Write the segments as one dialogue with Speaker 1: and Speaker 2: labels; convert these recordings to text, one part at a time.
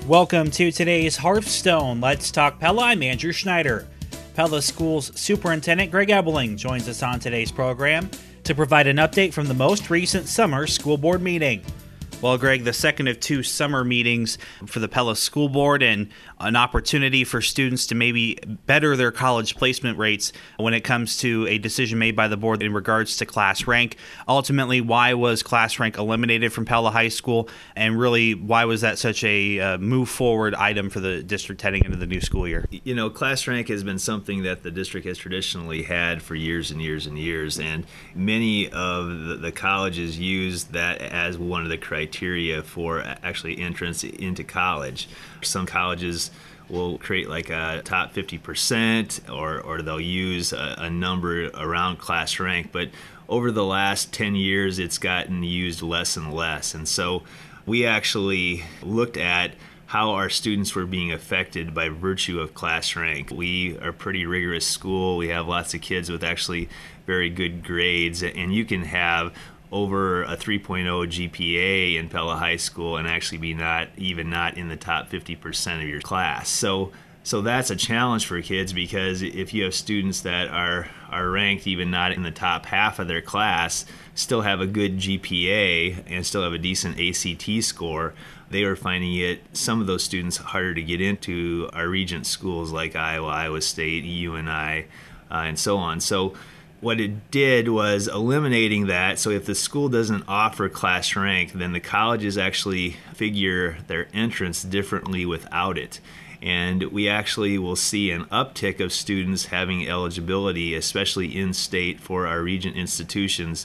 Speaker 1: Welcome to today's Hearthstone. Let's talk Pella. I'm Andrew Schneider. Pella Schools Superintendent Greg Ebeling joins us on today's program to provide an update from the most recent summer school board meeting. Well, Greg, the second of two summer meetings for the Pella School Board and an opportunity for students to maybe better their college placement rates when it comes to a decision made by the board in regards to class rank. Ultimately, why was class rank eliminated from Pella High School? And really, why was that such a move forward item for the district heading into the new school year?
Speaker 2: You know, class rank has been something that the district has traditionally had for years and years and years. And many of the colleges use that as one of the criteria for actually entrance into college. Some colleges will create like a top 50% or they'll use a number around class rank, but over the last 10 years it's gotten used less and less. And so we actually looked at how our students were being affected by virtue of class rank. We are a pretty rigorous school. We have lots of kids with actually very good grades, and you can have over a 3.0 GPA in Pella High School and actually be not in the top 50% of your class. So that's a challenge for kids, because if you have students that are ranked even not in the top half of their class, still have a good GPA and still have a decent ACT score, they are finding it, some of those students, harder to get into our regent schools like Iowa, Iowa State, UNI, and so on. So what it did was eliminating that. So if the school doesn't offer class rank, then the colleges actually figure their entrance differently without it. And we actually will see an uptick of students having eligibility, especially in state for our regent institutions,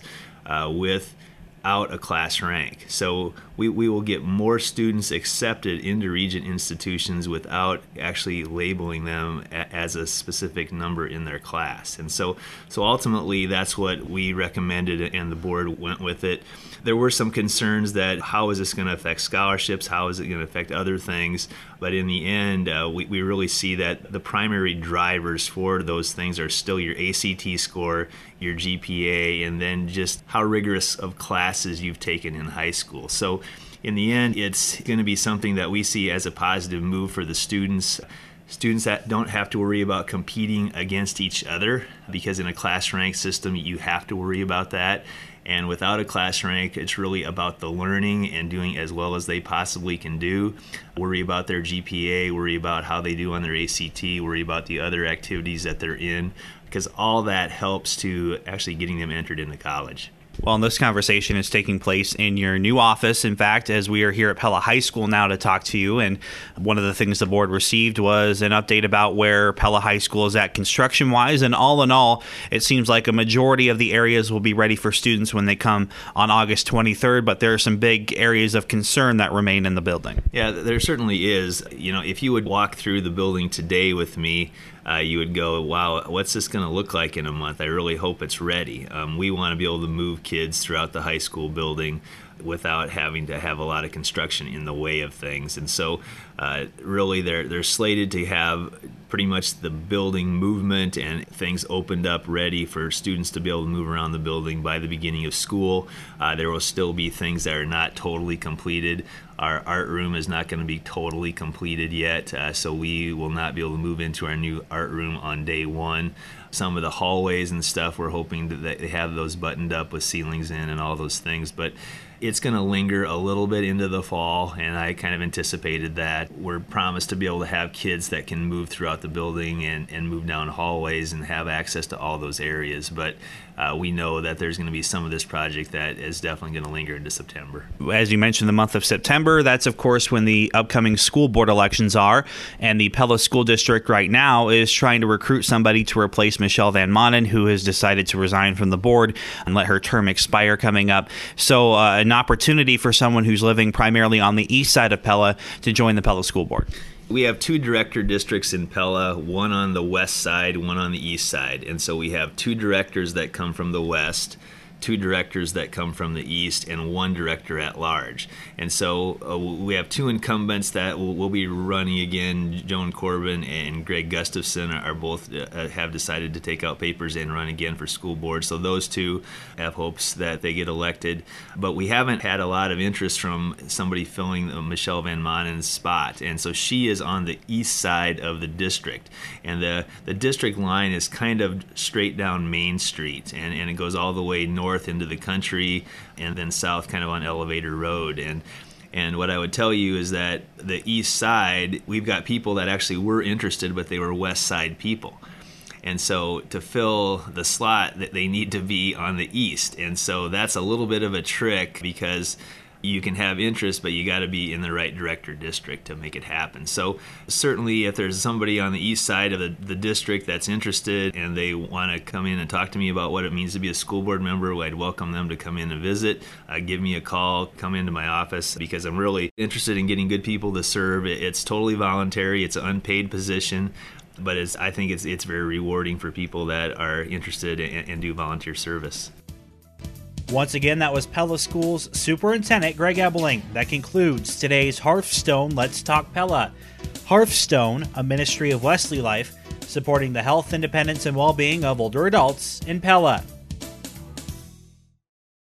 Speaker 2: without a class rank. So we will get more students accepted into regent institutions without actually labeling them as a specific number in their class. And so ultimately that's what we recommended, and the board went with it. There were some concerns that how is this going to affect scholarships, how is it going to affect other things, but in the end we really see that the primary drivers for those things are still your ACT score, your GPA, and then just how rigorous of classes you've taken in high school. So in the end, it's going to be something that we see as a positive move for the students. Students that don't have to worry about competing against each other, because in a class rank system you have to worry about that. And without a class rank, it's really about the learning and doing as well as they possibly can do. Worry about their GPA, worry about how they do on their ACT, worry about the other activities that they're in, because all that helps to actually getting them entered into college.
Speaker 1: Well, this conversation is taking place in your new office, in fact, as we are here at Pella High School now to talk to you. And one of the things the board received was an update about where Pella High School is at construction-wise. And all in all, it seems like a majority of the areas will be ready for students when they come on August 23rd. But there are some big areas of concern that remain in the building.
Speaker 2: Yeah, there certainly is. You know, if you would walk through the building today with me, you would go, wow, what's this going to look like in a month? I really hope it's ready. We want to be able to move kids throughout the high school building without having to have a lot of construction in the way of things. And so really they're slated to have pretty much the building movement and things opened up ready for students to be able to move around the building by the beginning of school. There will still be things that are not totally completed. Our art room is not going to be totally completed yet, so we will not be able to move into our new art room on day one. Some of the hallways and stuff, we're hoping that they have those buttoned up with ceilings in and all those things, but it's going to linger a little bit into the fall, and I kind of anticipated that. We're promised to be able to have kids that can move throughout the building and move down hallways and have access to all those areas, but we know that there's going to be some of this project that is definitely going to linger into September.
Speaker 1: As you mentioned, the month of September, that's of course when the upcoming school board elections are, and the Pella School District right now is trying to recruit somebody to replace Michelle Van Manen, who has decided to resign from the board and let her term expire coming up. So an opportunity for someone who's living primarily on the east side of Pella to join the Pella School Board.
Speaker 2: We have two director districts in Pella, one on the west side, one on the east side. And so we have two directors that come from the west, 2 directors that come from the East and 1 director at large. And so we have 2 incumbents that will be running again. Joan Corbin and Greg Gustafson are both have decided to take out papers and run again for school board. So those 2 have hopes that they get elected. But we haven't had a lot of interest from somebody filling Michelle Van Manen's spot. And so she is on the east side of the district. And the district line is kind of straight down Main Street. And it goes all the way north into the country and then south kind of on Elevator Road. And what I would tell you is that the east side, we've got people that actually were interested, but they were west side people. And so to fill the slot, they need to be on the east. And so that's a little bit of a trick because you can have interest, but you got to be in the right director district to make it happen. So certainly if there's somebody on the east side of the district that's interested and they want to come in and talk to me about what it means to be a school board member, I'd welcome them to come in and visit. Give me a call, come into my office, because I'm really interested in getting good people to serve. It's totally voluntary. It's an unpaid position. But I think it's very rewarding for people that are interested and do volunteer service.
Speaker 1: Once again, that was Pella Schools Superintendent Greg Ebeling. That concludes today's Hearthstone Let's Talk Pella. Hearthstone, a ministry of Wesley Life, supporting the health, independence, and well-being of older adults in Pella.